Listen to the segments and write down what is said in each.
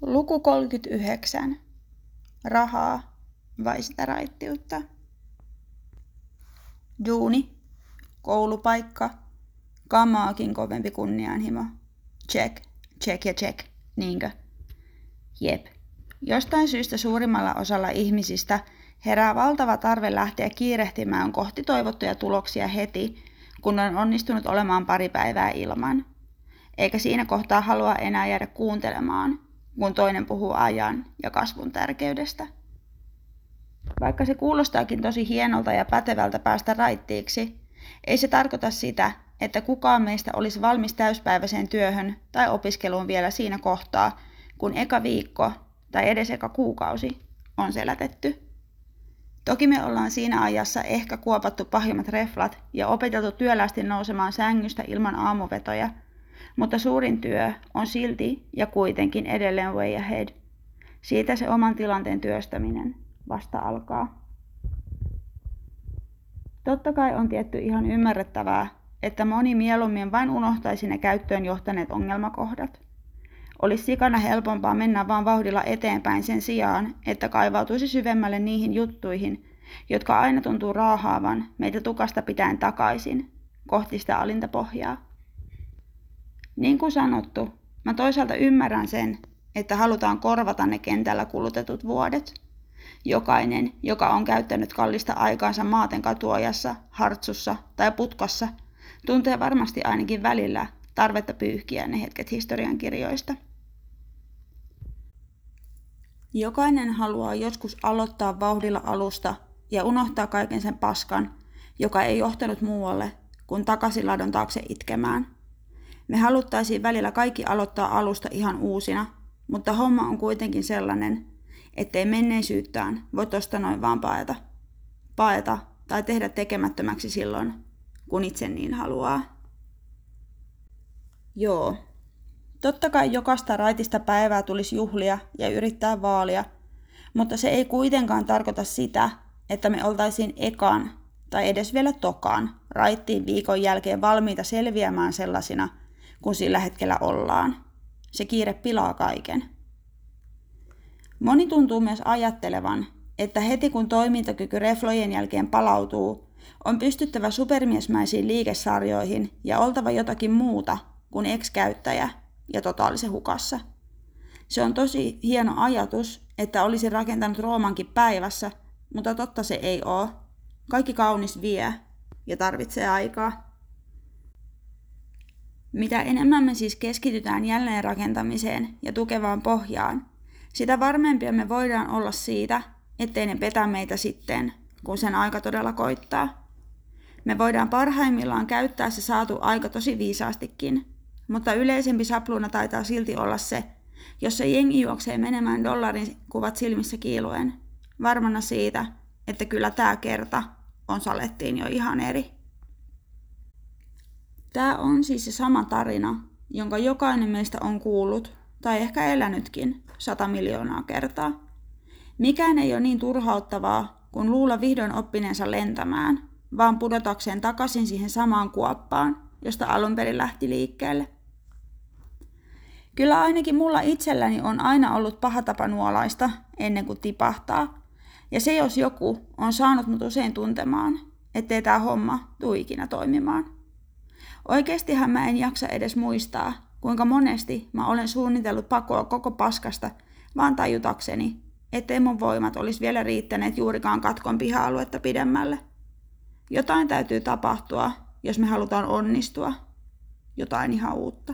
Luku 39. Rahaa vai sitä raittiutta? Duuni, koulupaikka, kamaakin kovempi kunnianhimo. Check, check ja check, niinkö? Jep. Jostain syystä suurimmalla osalla ihmisistä herää valtava tarve lähteä kiirehtimään kohti toivottuja tuloksia heti, kun on onnistunut olemaan pari päivää ilman. Eikä siinä kohtaa halua enää jäädä kuuntelemaan, kun toinen puhuu ajan ja kasvun tärkeydestä. Vaikka se kuulostaakin tosi hienolta ja pätevältä päästä raittiiksi, ei se tarkoita sitä, että kukaan meistä olisi valmis täyspäiväiseen työhön tai opiskeluun vielä siinä kohtaa, kun eka viikko tai edes eka kuukausi on selätetty. Toki me ollaan siinä ajassa ehkä kuopattu pahimmat reflat ja opeteltu työlästi nousemaan sängystä ilman aamuvetoja, mutta suurin työ on silti ja kuitenkin edelleen way ahead. Siitä se oman tilanteen työstäminen vasta alkaa. Totta kai on tietty ihan ymmärrettävää, että moni mieluummin vain unohtaisi ne käyttöön johtaneet ongelmakohdat. Olisi sikana helpompaa mennä vaan vauhdilla eteenpäin sen sijaan, että kaivautuisi syvemmälle niihin juttuihin, jotka aina tuntuu raahaavan meitä tukasta pitäen takaisin, kohti sitä alinta pohjaa. Niin kuin sanottu, mä toisaalta ymmärrän sen, että halutaan korvata ne kentällä kulutetut vuodet. Jokainen, joka on käyttänyt kallista aikaansa maaten katuojassa, hartsussa tai putkassa, tuntee varmasti ainakin välillä tarvetta pyyhkiä ne hetket historiankirjoista. Jokainen haluaa joskus aloittaa vauhdilla alusta ja unohtaa kaiken sen paskan, joka ei johtanut muualle kuin takaisin ladon taakse itkemään. Me haluttaisiin välillä kaikki aloittaa alusta ihan uusina, mutta homma on kuitenkin sellainen, ettei menneisyyttään voi tosta noin vaan paeta tai tehdä tekemättömäksi silloin, kun itse niin haluaa. Joo, totta kai jokaista raitista päivää tulisi juhlia ja yrittää vaalia, mutta se ei kuitenkaan tarkoita sitä, että me oltaisiin ekan tai edes vielä tokan raittiin viikon jälkeen valmiita selviämään sellaisina, kun sillä hetkellä ollaan. Se kiire pilaa kaiken. Moni tuntuu myös ajattelevan, että heti kun toimintakyky reflojen jälkeen palautuu, on pystyttävä supermiesmäisiin liikesarjoihin ja oltava jotakin muuta kuin ex-käyttäjä ja totaalisen hukassa. Se on tosi hieno ajatus, että olisi rakentanut Roomankin päivässä, mutta totta se ei ole. Kaikki kaunis vie ja tarvitsee aikaa. Mitä enemmän me siis keskitytään jälleenrakentamiseen ja tukevaan pohjaan, sitä varmempia me voidaan olla siitä, ettei ne petä meitä sitten, kun sen aika todella koittaa. Me voidaan parhaimmillaan käyttää se saatu aika tosi viisaastikin, mutta yleisempi sapluuna taitaa silti olla se, jossa jengi juoksee menemään dollarin kuvat silmissä kiiluen, varmana siitä, että kyllä tää kerta on salettiin jo ihan eri. Tää on siis se sama tarina, jonka jokainen meistä on kuullut tai ehkä elänytkin 100 miljoonaa kertaa. Mikään ei ole niin turhauttavaa, kun luulla vihdoin oppineensa lentämään, vaan pudotakseen takaisin siihen samaan kuoppaan, josta alun perin lähti liikkeelle. Kyllä ainakin mulla itselläni on aina ollut paha tapa nuolaista ennen kuin tipahtaa, ja se jos joku on saanut mut usein tuntemaan, ettei tää homma tuu ikinä toimimaan. Oikeestihan mä en jaksa edes muistaa, kuinka monesti mä olen suunnitellut pakoa koko paskasta, vaan tajutakseni, ettei mun voimat olisi vielä riittäneet juurikaan katkon piha-aluetta pidemmälle. Jotain täytyy tapahtua, jos me halutaan onnistua. Jotain ihan uutta.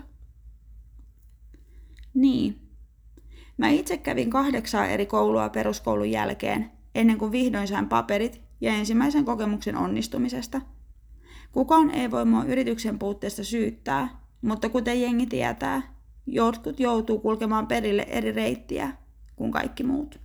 Niin. Mä itse kävin 8 eri koulua peruskoulun jälkeen, ennen kuin vihdoin sain paperit ja ensimmäisen kokemuksen onnistumisesta. Kukaan ei voi mua yrityksen puutteesta syyttää, mutta kuten jengi tietää, jotkut joutuu kulkemaan perille eri reittiä kuin kaikki muut.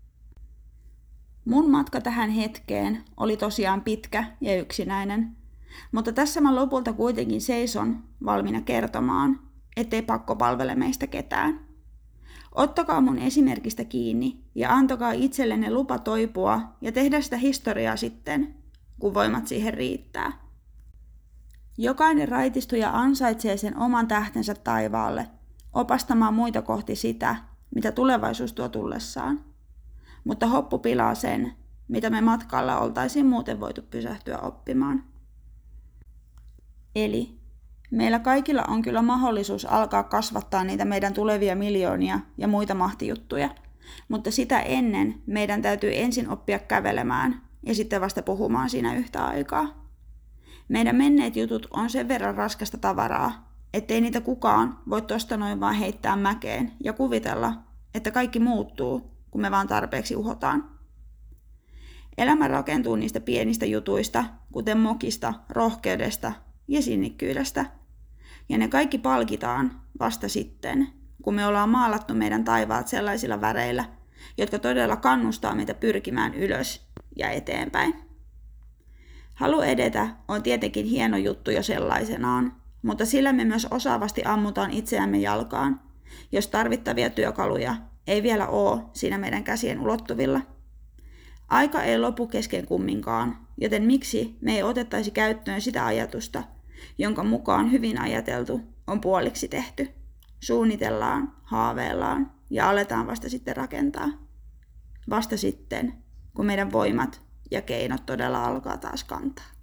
Mun matka tähän hetkeen oli tosiaan pitkä ja yksinäinen, mutta tässä mä lopulta kuitenkin seison valmiina kertomaan, ettei pakko palvele meistä ketään. Ottakaa mun esimerkistä kiinni ja antakaa itsellenne lupa toipua ja tehdä sitä historiaa sitten, kun voimat siihen riittää. Jokainen raitistuja ansaitsee sen oman tähtensä taivaalle, opastamaan muita kohti sitä, mitä tulevaisuus tuo tullessaan. Mutta hoppu pilaa sen, mitä me matkalla oltaisiin muuten voitu pysähtyä oppimaan. Eli meillä kaikilla on kyllä mahdollisuus alkaa kasvattaa niitä meidän tulevia miljoonia ja muita mahtijuttuja, mutta sitä ennen meidän täytyy ensin oppia kävelemään ja sitten vasta puhumaan siinä yhtä aikaa. Meidän menneet jutut on sen verran raskasta tavaraa, ettei niitä kukaan voi tosta noin vaan heittää mäkeen ja kuvitella, että kaikki muuttuu, kun me vaan tarpeeksi uhotaan. Elämä rakentuu niistä pienistä jutuista, kuten mokista, rohkeudesta ja sinnikkyydestä. Ja ne kaikki palkitaan vasta sitten, kun me ollaan maalattu meidän taivaat sellaisilla väreillä, jotka todella kannustaa meitä pyrkimään ylös ja eteenpäin. Halu edetä on tietenkin hieno juttu jo sellaisenaan, mutta sillä me myös osaavasti ammutaan itseämme jalkaan, jos tarvittavia työkaluja ei vielä ole siinä meidän käsien ulottuvilla. Aika ei lopu kesken kumminkaan, joten miksi me ei otettaisi käyttöön sitä ajatusta, jonka mukaan hyvin ajateltu on puoliksi tehty. Suunnitellaan, haaveillaan ja aletaan vasta sitten rakentaa. Vasta sitten, kun meidän voimat ja keinot todella alkaa taas kantaa.